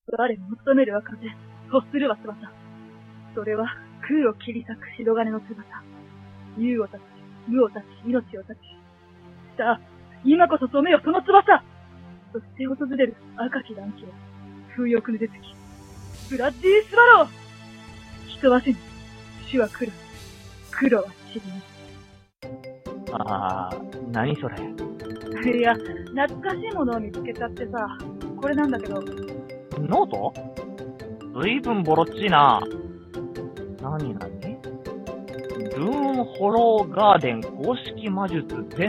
我求めるは風、欲するは翼。それは空を切り裂く白金の翼。有を断ち、無を断ち、命を断ち。さあ、今こそ染めよその翼。そして訪れる赤き乱気を、風欲の出つき。ブラッディースバロー。人は死ぬ、死は来る。黒は散りぬ。 何それ。 いや、懐かしいものを見つけちゃってさ、これなんだけど。 ノート？ずいぶんボロっちいな。何ルーンホローガーデン公式魔術全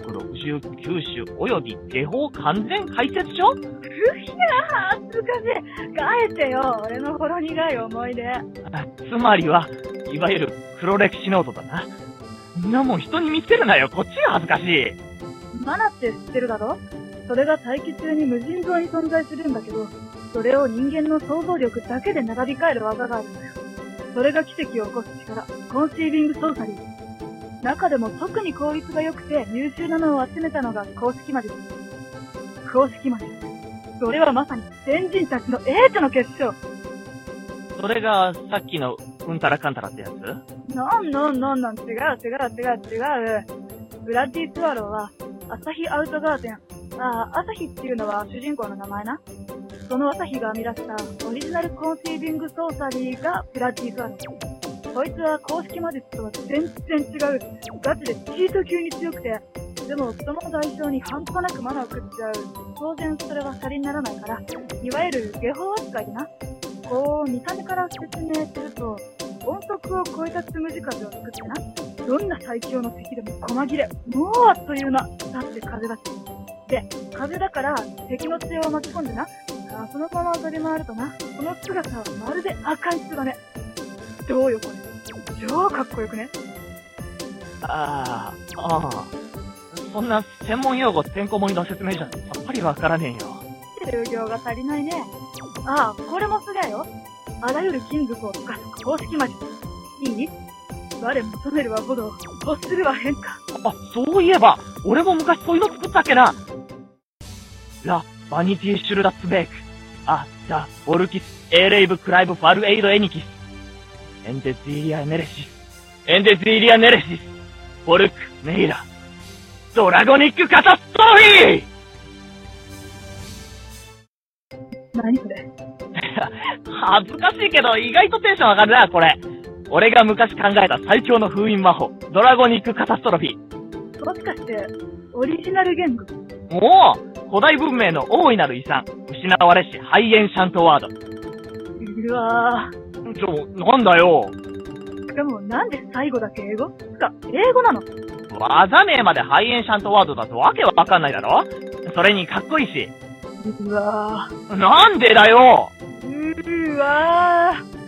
769種及び下法完全解説書？ うひゃー、恥ずかしい。返せよ、俺のほろ苦い思い出。 つまりは、いわゆる黒歴史ノートだな。んなもん人に見せるなよ、こっちが恥ずかしい。 マナって知ってるだろ？それが大気中に無尽蔵に存在するんだけど、それを人間の想像力だけで並び替える技があるんだよ。それが奇跡を起こす力、コンシービングソーサリー。中でも特に効率が良くて優秀なのを集めたのが公式魔術。公式魔術。それはまさに先人たちの英知の結晶。 それがさっきのうんたらかんたらってやつ？ なん、違う。ブラッディ・スワローは、朝日アウトガーデン。朝日っていうのは主人公の名前な。その朝日が編み出したオリジナルコンシービングソーサリーがブラッディ・スワロー。こいつは公式魔術とは全然違う。ガチでチート級に強くて、でもその代償に半端なくマナを食っちゃう。当然それはシャリにならないから、いわゆる下法扱いでな。こう見た目から説明すると、音速を超えたつむじ風を作ってな。どんな最強の敵でも細切れ。もうあっという間。だって風だし。で、風だから敵の杖を巻き込んでな。そのまま飛び回るとな。その姿はまるで赤い翼ね。どうよこれ。超かっこよくね。 そんな専門用語てんこ盛りの説明じゃさっぱりわからねえよ。 修行が足りないね。これもすげえよ。あらゆる金属を溶かす公式魔術。いい？我求めるは炎、欲するは変化。 そういえば、俺も昔そういうの作ったっけな。ラ・バニティ・シュルダッツベーク。ザ・ボルキス・エーレイブ・クライブ・ファルエイド・エニキス。エンデズイリア・ネレシス。ボルク・メイラ。ドラゴニック・カタストロフィー。 何それ？ 恥ずかしいけど意外とテンション上がるな、これ。俺が昔考えた最強の封印魔法、ドラゴニックカタストロフィー。 もしかして、オリジナル言語？ 古代文明の大いなる遺産、失われしハイエンシャントワード。 うわぁ。なんだよ。 しかもなんで最後だけ英語？英語なの？ 技名までハイエンシャントワードだとわけわかんないだろ？それにかっこいいし。 うわぁ。 なんでだよ。 うわぁ。